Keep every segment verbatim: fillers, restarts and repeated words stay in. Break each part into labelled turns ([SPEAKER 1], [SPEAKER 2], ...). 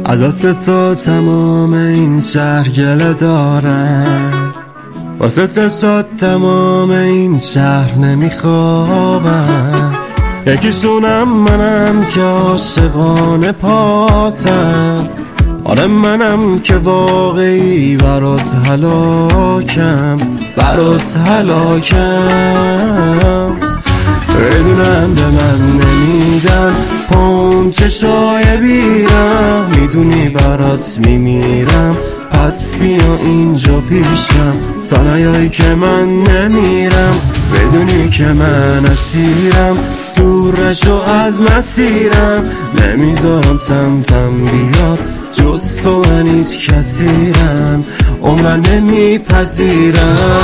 [SPEAKER 1] از دست تو تمام این شهر گله دارن، واسه چشات تمام این شهر نمیخوابن. یکیشونم منم که عاشقانه پاتم، آره منم که واقعی برات هلاکم، برات هلاکم. بدونم به من نمیدن پون چشای بیرم، میدونی برات میمیرم، پس بیا اینجا پیشم تا نیایی که من نمیرم. بدونی که من اسیرم، دور نشو از مسیرم، نمیذارم سمتم بیاد جز تو من هیچ کسیرم، عمرن نمیپذیرم.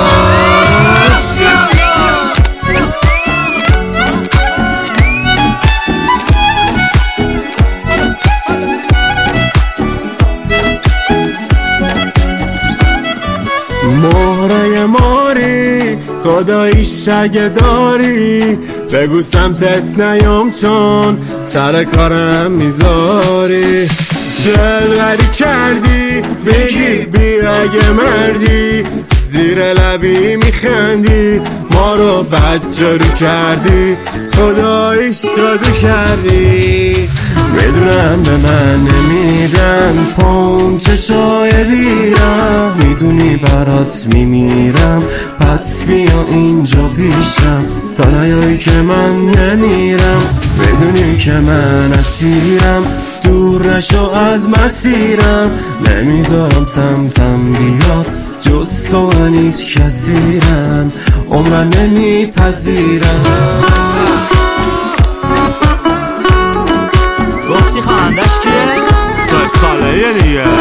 [SPEAKER 1] مهره ماری خداییش اگه داری، بگو سمتت نیام چون سر کارم میذاری. دلبری کردی بگی بیا اگه مردی، زیر لبی میخندی، ما رو بد جارو کردی، خداییش جادو کردی. بدونم به من نمیدن پون چشای بیرم، میدونی برات میمیرم، پس بیا اینجا پیشم تا نیایی که من نمیرم. بدونی که من اسیرم، دور نشو از مسیرم، نمیذارم سمتم بیاد جز تو من هیچ کسیرم، عمرن نمیپذیرم.
[SPEAKER 2] گفتی خوانندش کیه؟ سه ساله دیگه